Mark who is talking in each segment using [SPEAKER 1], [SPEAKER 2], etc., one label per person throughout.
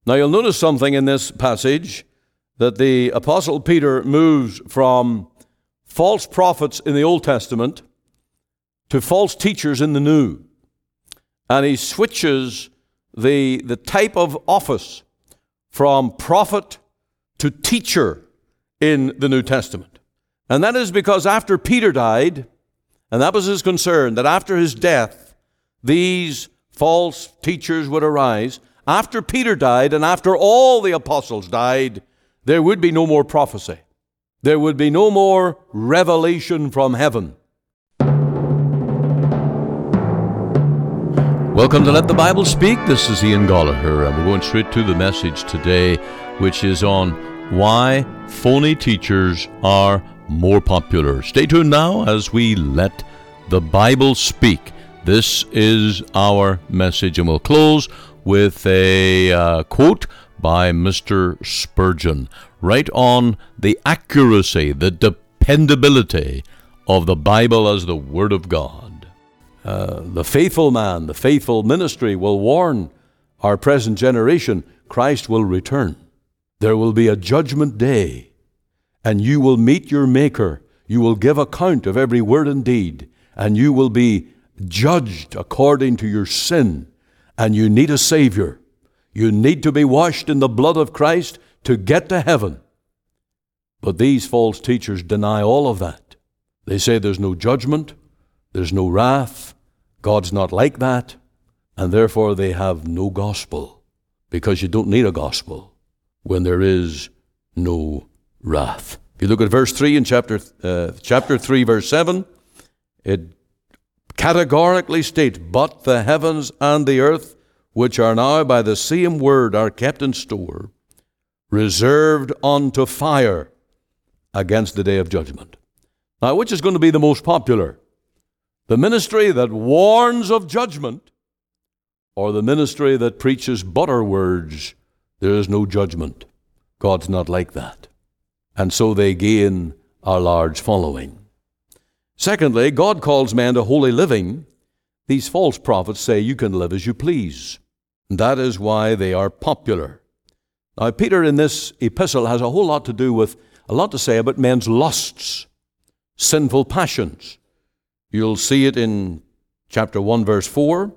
[SPEAKER 1] Now you'll notice something in this passage, that the Apostle Peter moves from false prophets in the Old Testament to false teachers in the New. And he switches the type of office from prophet to teacher in the New Testament. And that is because after Peter died, and that was his concern, that after his death, these false teachers would arise. After Peter died and after all the apostles died, there would be no more prophecy. There would be no more revelation from heaven.
[SPEAKER 2] Welcome to Let the Bible Speak. This is Ian Goligher, and we're going straight to the message today, which is on why phony teachers are more popular. Stay tuned now as we let the Bible speak. This is our message, and we'll close with a quote by Mr. Spurgeon, right on the accuracy, the dependability of the Bible as the Word of God.
[SPEAKER 1] The faithful man, the faithful ministry will warn our present generation, Christ will return. There will be a judgment day, and you will meet your Maker. You will give account of every word and deed, and you will be judged according to your sin. And you need a Savior. You need to be washed in the blood of Christ to get to heaven. But these false teachers deny all of that. They say there's no judgment, there's no wrath, God's not like that, and therefore they have no gospel, because you don't need a gospel when there is no wrath. If you look at verse 3 in chapter 3, verse 7, it categorically states, "But the heavens and the earth, which are now by the same word are kept in store, reserved unto fire against the day of judgment." Now, which is going to be the most popular? The ministry that warns of judgment, or the ministry that preaches butter words, there is no judgment. God's not like that. And so they gain a large following. Secondly, God calls man to holy living. These false prophets say you can live as you please. That is why they are popular. Now, Peter in this epistle has a whole lot to say about men's lusts, sinful passions. You'll see it in chapter 1, verse 4,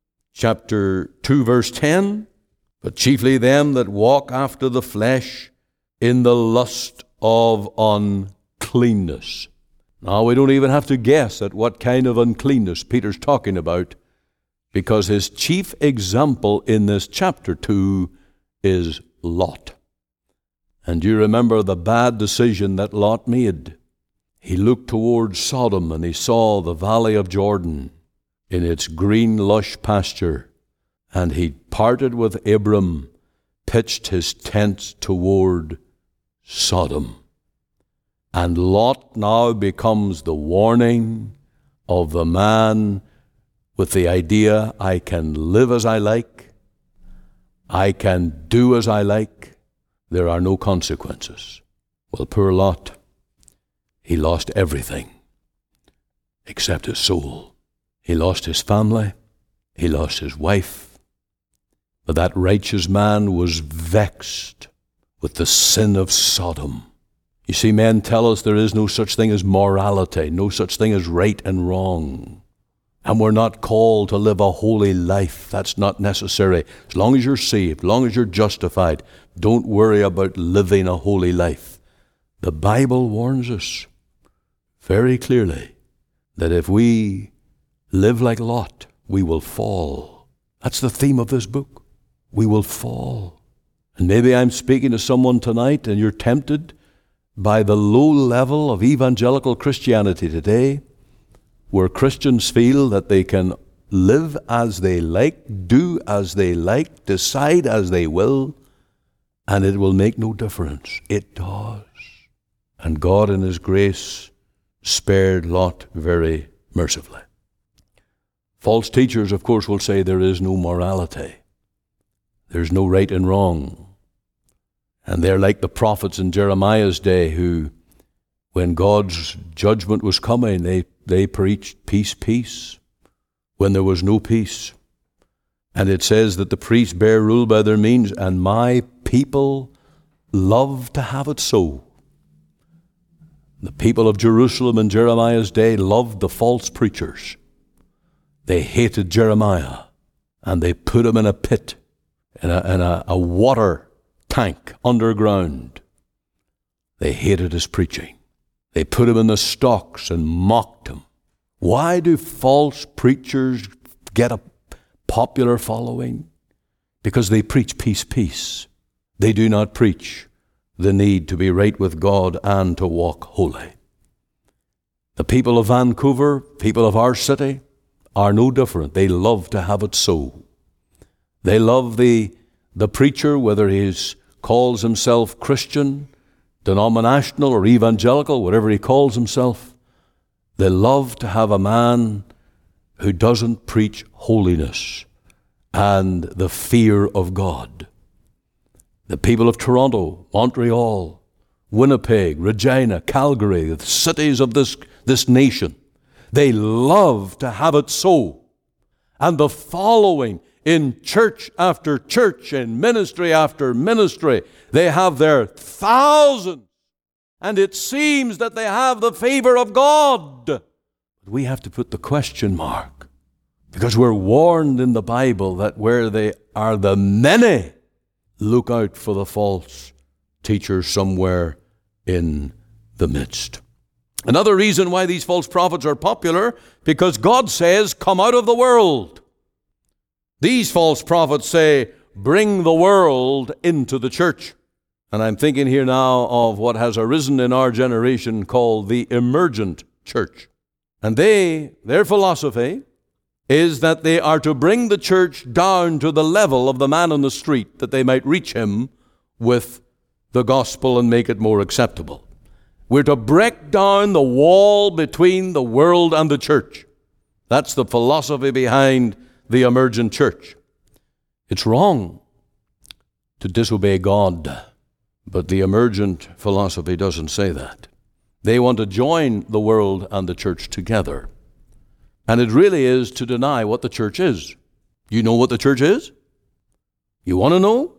[SPEAKER 1] chapter 2, verse 10. "But chiefly them that walk after the flesh in the lust of uncleanness." Now, we don't even have to guess at what kind of uncleanness Peter's talking about, because his chief example in this chapter 2 is Lot. And you remember the bad decision that Lot made. He looked towards Sodom and he saw the valley of Jordan in its green, lush pasture, and he parted with Abram, pitched his tent toward Sodom. And Lot now becomes the warning of the man with the idea, I can live as I like, I can do as I like, there are no consequences. Well, poor Lot, he lost everything except his soul. He lost his family, he lost his wife, but that righteous man was vexed with the sin of Sodom. You see, men tell us there is no such thing as morality, no such thing as right and wrong. And we're not called to live a holy life. That's not necessary. As long as you're saved, as long as you're justified, don't worry about living a holy life. The Bible warns us very clearly that if we live like Lot, we will fall. That's the theme of this book. We will fall. And maybe I'm speaking to someone tonight and you're tempted by the low level of evangelical Christianity today, where Christians feel that they can live as they like, do as they like, decide as they will, and it will make no difference. It does. And God in His grace spared Lot very mercifully. False teachers, of course, will say there is no morality. There's no right and wrong. And they're like the prophets in Jeremiah's day who, when God's judgment was coming, they preached peace, peace, when there was no peace. And it says that the priests bear rule by their means, and my people love to have it so. The people of Jerusalem in Jeremiah's day loved the false preachers. They hated Jeremiah, and they put him in a pit, in a water tank underground. They hated his preaching. They put him in the stocks and mocked him. Why do false preachers get a popular following? Because they preach peace, peace. They do not preach the need to be right with God and to walk holy. The people of Vancouver, people of our city, are no different. They love to have it so. They love the preacher, whether he calls himself Christian, denominational, or evangelical, whatever he calls himself. They love to have a man who doesn't preach holiness and the fear of God. The people of Toronto, Montreal, Winnipeg, Regina, Calgary, the cities of this nation, they love to have it so. And the following in church after church, in ministry after ministry, they have their thousands. And it seems that they have the favor of God. But we have to put the question mark, because we're warned in the Bible that where they are the many, look out for the false teachers somewhere in the midst. Another reason why these false prophets are popular, because God says, come out of the world. These false prophets say, bring the world into the church. And I'm thinking here now of what has arisen in our generation called the emergent church. And their philosophy is that they are to bring the church down to the level of the man on the street, that they might reach him with the gospel and make it more acceptable. We're to break down the wall between the world and the church. That's the philosophy behind the emergent church. It's wrong to disobey God, but the emergent philosophy doesn't say that. They want to join the world and the church together. And it really is to deny what the church is. You know what the church is? You want to know?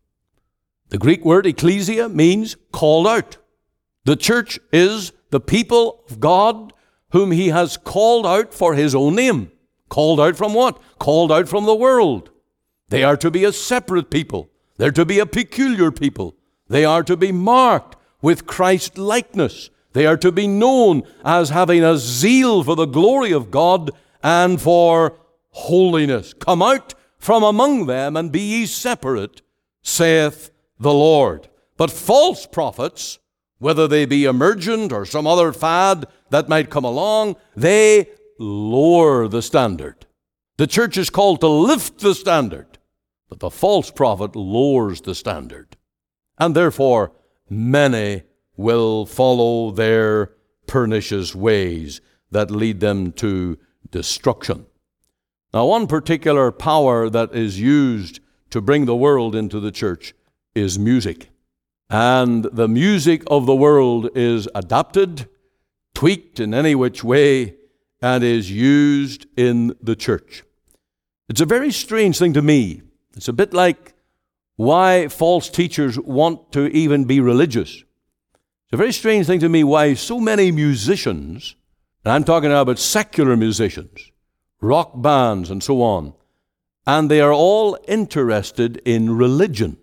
[SPEAKER 1] The Greek word ecclesia means called out. The church is the people of God whom he has called out for his own name. Called out from what? Called out from the world. They are to be a separate people. They're to be a peculiar people. They are to be marked with Christ likeness. They are to be known as having a zeal for the glory of God and for holiness. Come out from among them and be ye separate, saith the Lord. But false prophets, whether they be emergent or some other fad that might come along, they lower the standard. The church is called to lift the standard, but the false prophet lowers the standard. And therefore, many will follow their pernicious ways that lead them to destruction. Now, one particular power that is used to bring the world into the church is music. And the music of the world is adapted, tweaked in any which way, and is used in the church. It's a very strange thing to me. It's a bit like why false teachers want to even be religious. It's a very strange thing to me why so many musicians, and I'm talking now about secular musicians, rock bands and so on, and they are all interested in religion.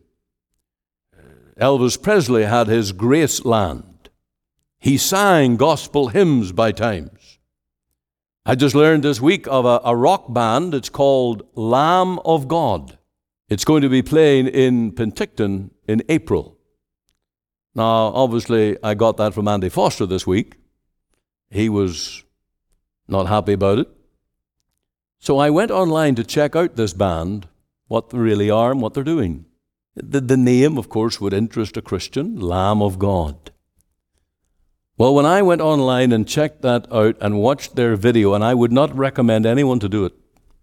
[SPEAKER 1] Elvis Presley had his Graceland. He sang gospel hymns by times. I just learned this week of a rock band. It's called Lamb of God. It's going to be playing in Penticton in April. Now, obviously, I got that from Andy Foster this week. He was not happy about it. So I went online to check out this band, what they really are and what they're doing. The name, of course, would interest a Christian, Lamb of God. Well, when I went online and checked that out and watched their video, and I would not recommend anyone to do it,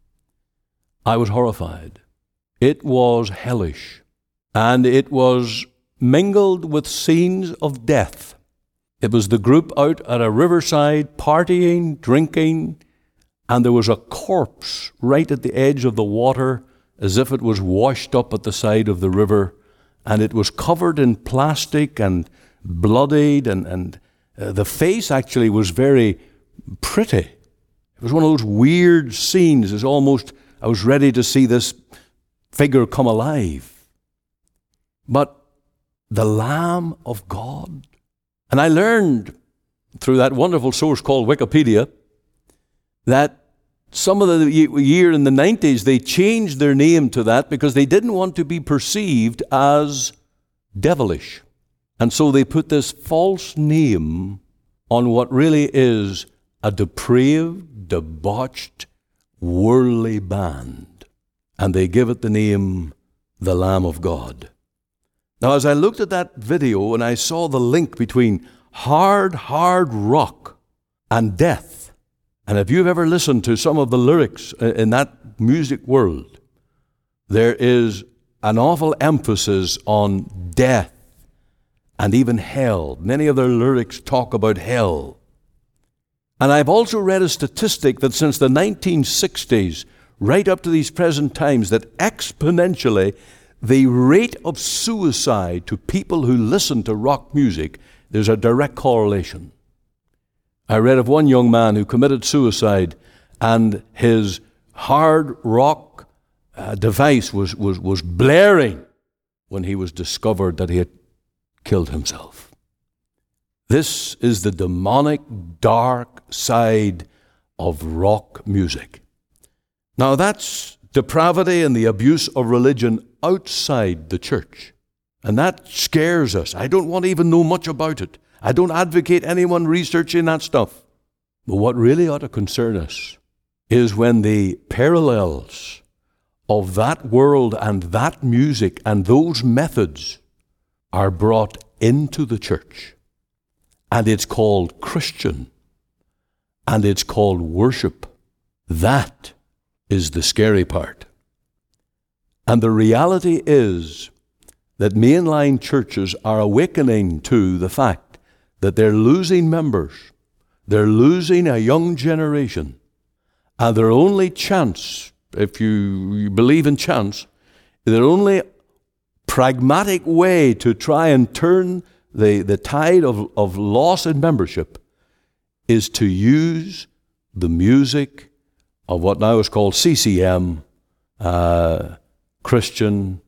[SPEAKER 1] I was horrified. It was hellish, and it was mingled with scenes of death. It was the group out at a riverside partying, drinking, and there was a corpse right at the edge of the water as if it was washed up at the side of the river, and it was covered in plastic and bloodied, and the face actually was very pretty. It was one of those weird scenes. It's almost, I was ready to see this figure come alive. But the Lamb of God. And I learned through that wonderful source called Wikipedia that some of the year in the 90s, they changed their name to that because they didn't want to be perceived as devilish. And so they put this false name on what really is a depraved, debauched, worldly band. And they give it the name, the Lamb of God. Now, as I looked at that video and I saw the link between hard rock and death, and if you've ever listened to some of the lyrics in that music world, there is an awful emphasis on death and even hell. Many of their lyrics talk about hell. And I've also read a statistic that since the 1960s, right up to these present times, that exponentially the rate of suicide to people who listen to rock music, there's a direct correlation. I read of one young man who committed suicide, and his hard rock device was blaring when he was discovered that he had killed himself. This is the demonic, dark side of rock music. Now that's depravity and the abuse of religion outside the church. And that scares us. I don't want to even know much about it. I don't advocate anyone researching that stuff. But what really ought to concern us is when the parallels of that world and that music and those methods are brought into the church. And it's called Christian. And it's called worship. That is the scary part. And the reality is that mainline churches are awakening to the fact that they're losing members. They're losing a young generation. And their only chance, if you believe in chance, their only pragmatic way to try and turn the tide of loss in membership is to use the music of what now is called CCM, Christian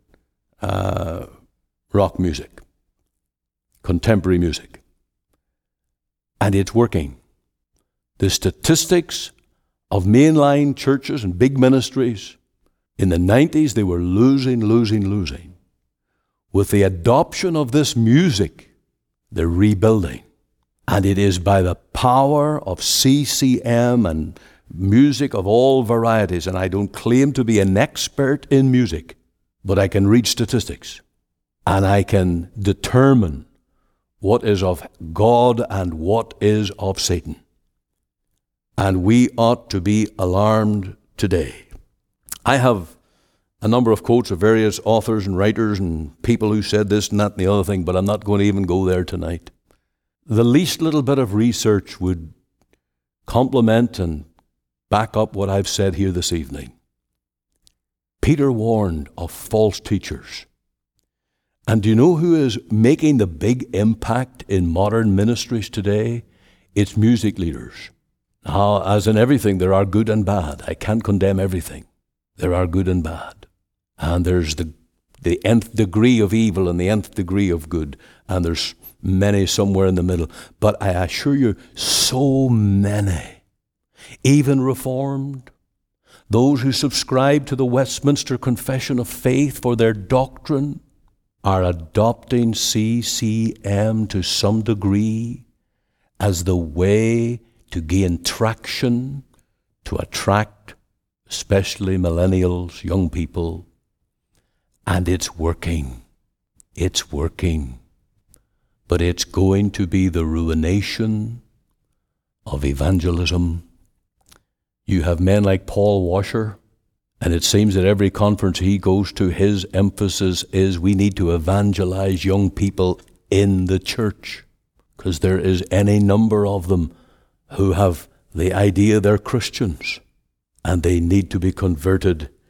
[SPEAKER 1] rock music, contemporary music. And it's working. The statistics of mainline churches and big ministries, in the 90s, they were losing. With the adoption of this music, they're rebuilding. And it is by the power of CCM and music of all varieties. And I don't claim to be an expert in music, but I can read statistics. And I can determine what is of God and what is of Satan. And we ought to be alarmed today. I have a number of quotes of various authors and writers and people who said this and that and the other thing, but I'm not going to even go there tonight. The least little bit of research would complement and back up what I've said here this evening. Peter warned of false teachers. And do you know who is making the big impact in modern ministries today? It's music leaders. Now, as in everything, there are good and bad. I can't condemn everything. There are good and bad. And there's the nth degree of evil and the nth degree of good. And there's many somewhere in the middle. But I assure you, so many, even Reformed, those who subscribe to the Westminster Confession of Faith for their doctrine, are adopting CCM to some degree as the way to gain traction, to attract especially millennials, young people. And it's working. It's working. But it's going to be the ruination of evangelism. You have men like Paul Washer, and it seems that every conference he goes to, his emphasis is we need to evangelize young people in the church, because there is any number of them who have the idea they're Christians, and they need to be converted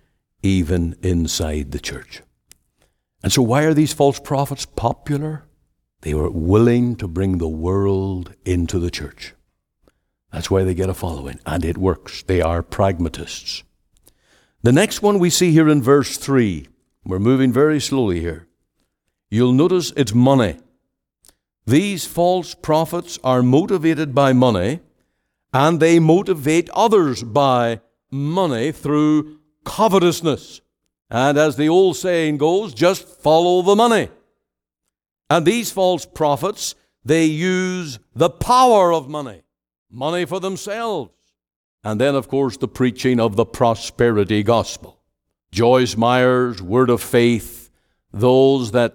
[SPEAKER 1] even inside the church. And so why are these false prophets popular? They were willing to bring the world into the church. That's why they get a following, and it works. They are pragmatists. The next one we see here in verse 3. We're moving very slowly here. You'll notice it's money. These false prophets are motivated by money, and they motivate others by money through covetousness. And as the old saying goes, just follow the money. And these false prophets, they use the power of money for themselves. And then, of course, the preaching of the prosperity gospel. Joyce Meyer's Word of Faith, those that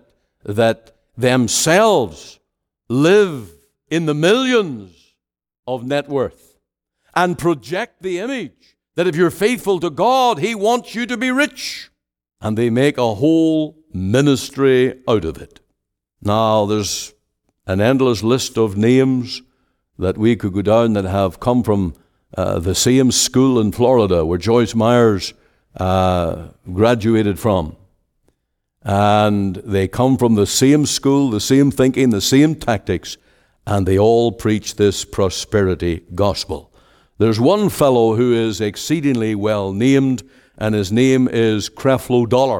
[SPEAKER 1] themselves live in the millions of net worth and project the image that if you're faithful to God, He wants you to be rich. And they make a whole ministry out of it. Now, there's an endless list of names that we could go down that have come from the same school in Florida where Joyce Meyers graduated from. And they come from the same school, the same thinking, the same tactics, and they all preach this prosperity gospel. There's one fellow who is exceedingly well named, and his name is Creflo Dollar.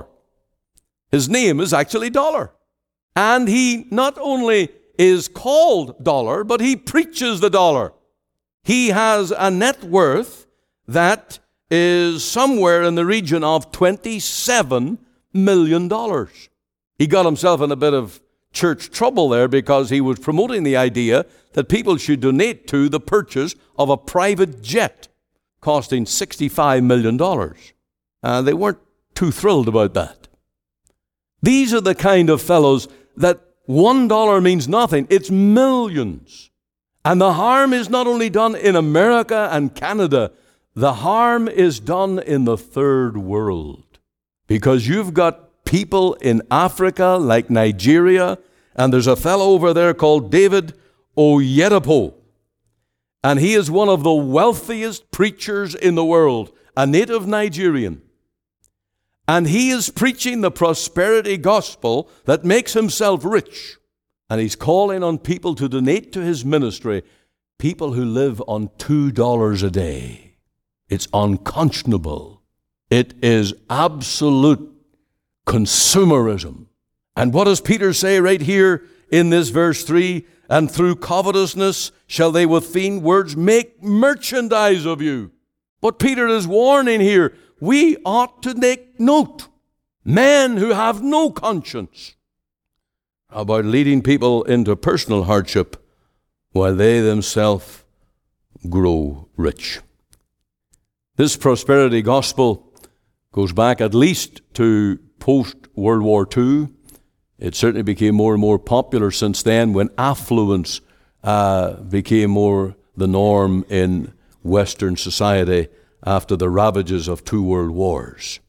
[SPEAKER 1] His name is actually Dollar. And he not only is called Dollar, but he preaches the dollar. He has a net worth that is somewhere in the region of $27 million. He got himself in a bit of church trouble there because he was promoting the idea that people should donate to the purchase of a private jet costing $65 million. They weren't too thrilled about that. These are the kind of fellows that $1 means nothing. It's millions. And the harm is not only done in America and Canada, the harm is done in the third world. Because you've got people in Africa like Nigeria, and there's a fellow over there called David Oyedepo. And he is one of the wealthiest preachers in the world, a native Nigerian. And he is preaching the prosperity gospel that makes himself rich. And he's calling on people to donate to his ministry, people who live on $2 a day. It's unconscionable. It is absolute consumerism. And what does Peter say right here in this verse 3? And through covetousness shall they with vain words make merchandise of you. But Peter is warning here, we ought to take note. Men who have no conscience about leading people into personal hardship while they themselves grow rich. This prosperity gospel goes back at least to post-World War II. It certainly became more and more popular since then when affluence became more the norm in Western society after the ravages of 2 world wars.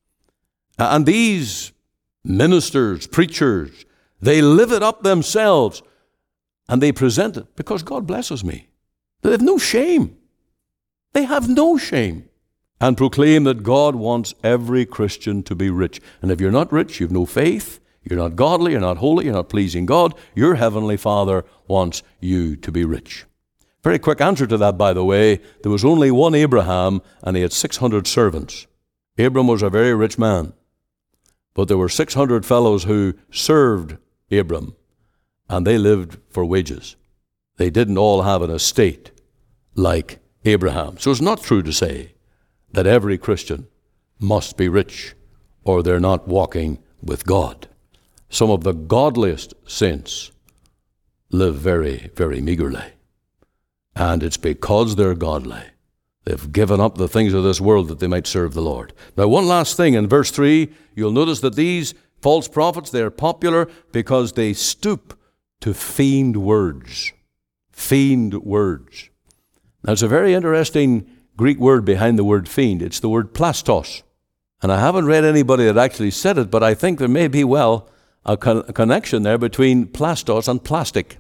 [SPEAKER 1] And these ministers, preachers, they live it up themselves and they present it because God blesses me. They have no shame. They have no shame. And proclaim that God wants every Christian to be rich. And if you're not rich, you have no faith, you're not godly, you're not holy, you're not pleasing God, your heavenly Father wants you to be rich. Very quick answer to that, by the way. There was only one Abraham, and he had 600 servants. Abram was a very rich man. But there were 600 fellows who served Abram, and they lived for wages. They didn't all have an estate like Abraham. So it's not true to say that every Christian must be rich, or they're not walking with God. Some of the godliest saints live very, very meagerly. And it's because they're godly. They've given up the things of this world that they might serve the Lord. Now, one last thing. In verse 3, you'll notice that these false prophets, they're popular because they stoop to feigned words. Feigned words. Now, it's a very interesting Greek word behind the word fiend. It's the word plastos. And I haven't read anybody that actually said it, but I think there may be, a connection there between plastos and plastic.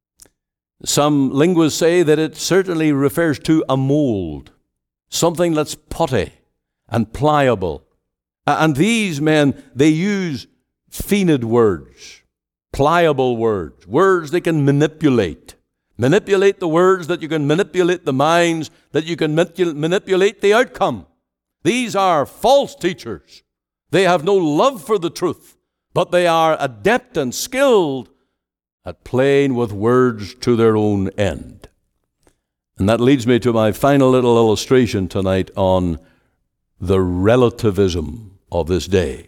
[SPEAKER 1] Some linguists say that it certainly refers to a mold, something that's putty and pliable And these men, they use feigned words, pliable words, words they can manipulate. Manipulate the words that you can manipulate the minds, that you can manipulate the outcome. These are false teachers. They have no love for the truth, but they are adept and skilled at playing with words to their own end. And that leads me to my final little illustration tonight on the relativism of this day.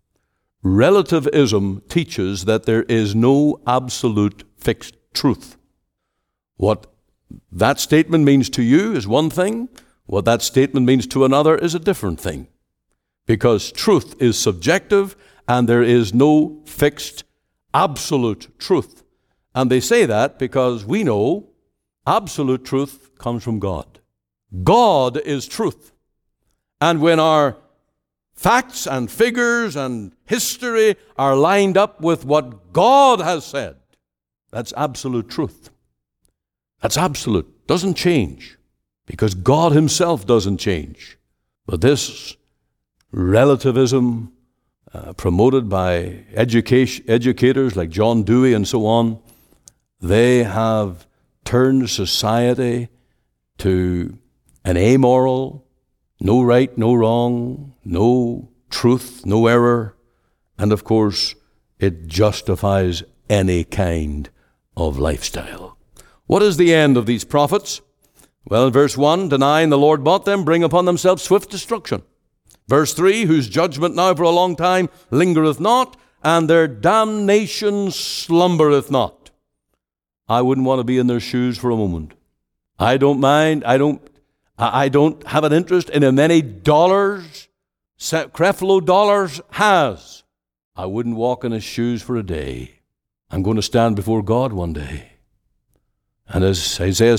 [SPEAKER 1] Relativism teaches that there is no absolute fixed truth. What that statement means to you is one thing. What that statement means to another is a different thing. Because truth is subjective and there is no fixed absolute truth. And they say that because we know absolute truth comes from God. God is truth. And when our facts and figures and history are lined up with what God has said, that's absolute truth. That's absolute. Doesn't change. Because God himself doesn't change. But this relativism promoted by educators like John Dewey and so on, they have turned society to an amoral, no right, no wrong, no truth, no error, and of course it justifies any kind of lifestyle. What is the end of these prophets? Well, in verse 1, denying the Lord bought them, bring upon themselves swift destruction. Verse 3, whose judgment now for a long time lingereth not, and their damnation slumbereth not. I wouldn't want to be in their shoes for a moment. I don't mind. I don't have an interest in how many dollars Creflo Dollars has. I wouldn't walk in his shoes for a day. I'm going to stand before God one day. And as Isaiah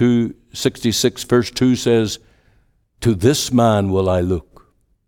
[SPEAKER 1] 66 verse 2 says, to this man will I look,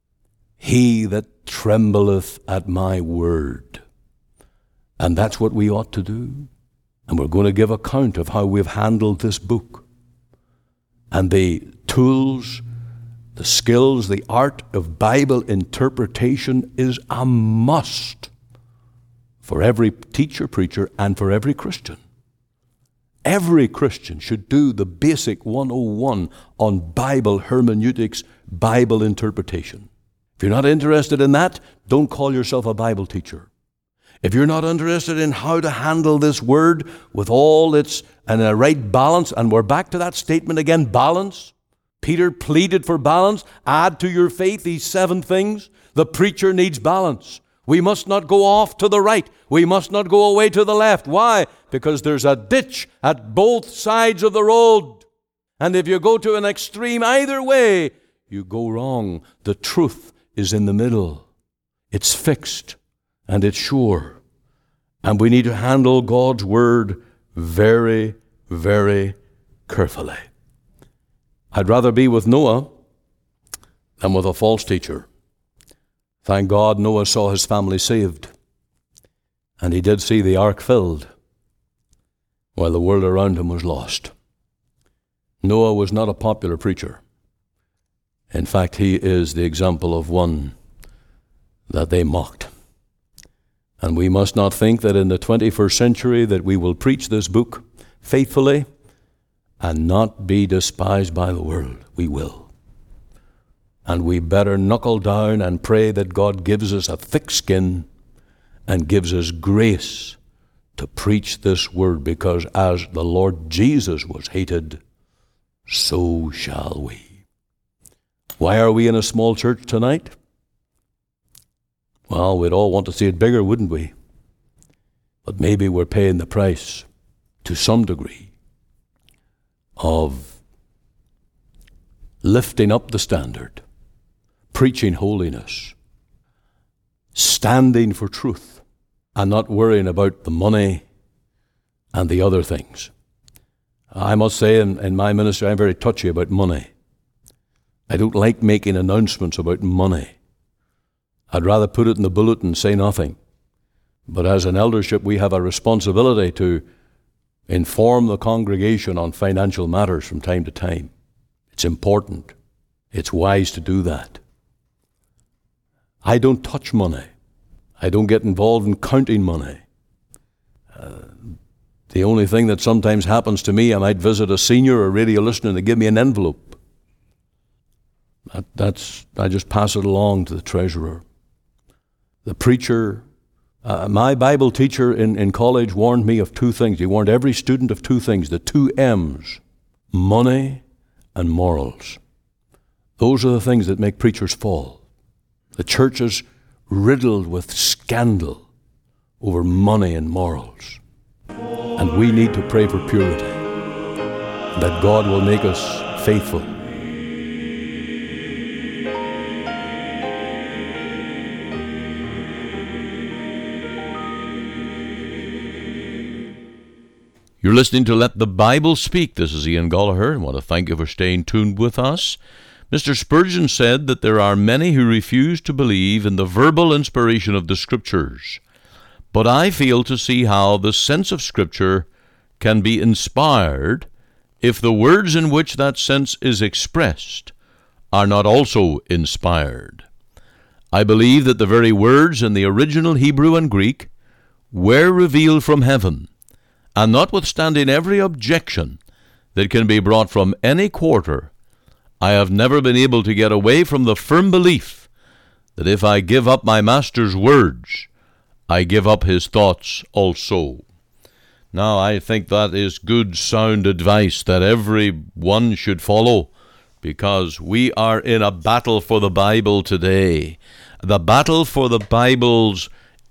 [SPEAKER 1] he that trembleth at my word. And that's what we ought to do. And we're going to give account of how we've handled this book. And the tools, the skills, the art of Bible interpretation is a must for every teacher, preacher, and for every Christian. Every Christian should do the basic 101 on Bible hermeneutics, Bible interpretation. If you're not interested in that, don't call yourself a Bible teacher. If you're not interested in how to handle this word with all its and a right balance, and we're back to that statement again, balance. Peter pleaded for balance. Add to your faith these 7 things. The preacher needs balance. We must not go off to the right. We must not go away to the left. Why? Because there's a ditch at both sides of the road. And if you go to an extreme either way, you go wrong. The truth is in the middle. It's fixed and it's sure. And we need to handle God's word very, very carefully. I'd rather be with Noah than with a false teacher. Thank God Noah saw his family saved. And he did see the ark filled while the world around him was lost. Noah was not a popular preacher. In fact, he is the example of one that they mocked. And we must not think that in the 21st century that we will preach this book faithfully and not be despised by the world. We will. And we better knuckle down and pray that God gives us a thick skin and gives us grace to preach this word, because as the Lord Jesus was hated, so shall we. Why are we in a small church tonight? Well, we'd all want to see it bigger, wouldn't we? But maybe we're paying the price to some degree of lifting up the standard, preaching holiness, standing for truth, and not worrying about the money and the other things. I must say in my ministry, I'm very touchy about money. I don't like making announcements about money. I'd rather put it in the bulletin and say nothing. But as an eldership, we have a responsibility to inform the congregation on financial matters from time to time. It's important. It's wise to do that. I don't touch money. I don't get involved in counting money. The only thing that sometimes happens to me, I might visit a senior or radio listener and they give me an envelope. I just pass it along to the treasurer. The preacher, my Bible teacher in college warned me of two things. He warned every student of two things, the two M's, money and morals. Those are the things that make preachers fall. The church is riddled with scandal over money and morals. And we need to pray for purity, that God will make us faithful.
[SPEAKER 2] You're listening to Let the Bible Speak. This is Ian Gollaher. I want to thank you for staying tuned with us. Mr. Spurgeon said that there are many who refuse to believe in the verbal inspiration of the Scriptures. But I fail to see how the sense of Scripture can be inspired if the words in which that sense is expressed are not also inspired. I believe that the very words in the original Hebrew and Greek were revealed from heaven, and notwithstanding every objection that can be brought from any quarter, I have never been able to get away from the firm belief that if I give up my Master's words, I give up his thoughts also. Now, I think that is good, sound advice that everyone should follow, because we are in a battle for the Bible today. The battle for the Bible's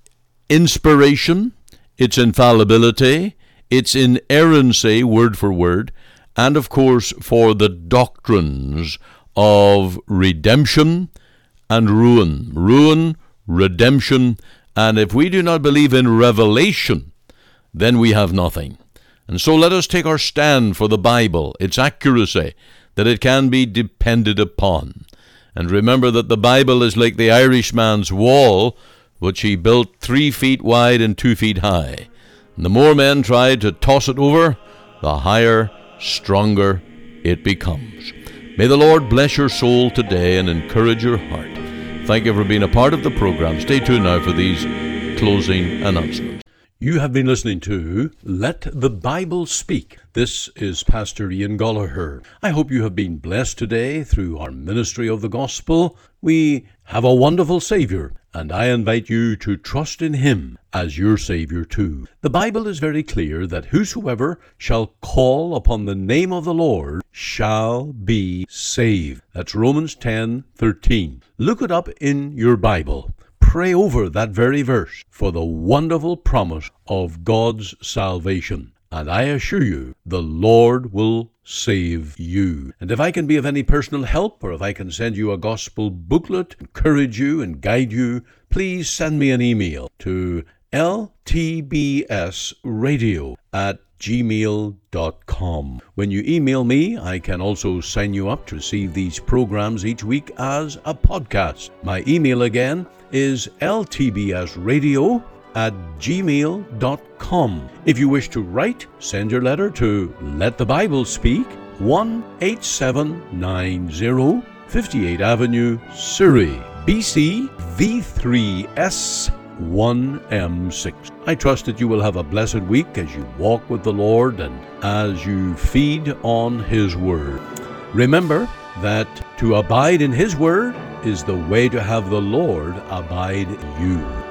[SPEAKER 2] inspiration, its infallibility, its inerrancy, word for word, and of course for the doctrines of redemption and ruin. Ruin, redemption, and if we do not believe in revelation, then we have nothing. And so let us take our stand for the Bible, its accuracy, that it can be depended upon. And remember that the Bible is like the Irishman's wall, which he built 3 feet wide and 2 feet high. And the more men try to toss it over, the higher, stronger it becomes. May the Lord bless your soul today and encourage your heart. Thank you for being a part of the program. Stay tuned now for these closing announcements. You have been listening to Let the Bible Speak. This is Pastor Ian Gollaher. I hope you have been blessed today through our ministry of the gospel. We have a wonderful Savior, and I invite you to trust in him as your Savior too. The Bible is very clear that whosoever shall call upon the name of the Lord shall be saved. That's Romans 10:13. Look it up in your Bible. Pray over that very verse for the wonderful promise of God's salvation. And I assure you, the Lord will save you. And if I can be of any personal help, or if I can send you a gospel booklet, encourage you and guide you, please send me an email to ltbsradio@gmail.com. When you email me, I can also sign you up to receive these programs each week as a podcast. My email again is ltbsradio@gmail.com. If you wish to write, send your letter to Let the Bible Speak, 18790 58th Avenue, Surrey, BC, V3S 1M6. I trust that you will have a blessed week as you walk with the Lord and as you feed on his word. Remember that to abide in his word is the way to have the Lord abide in you.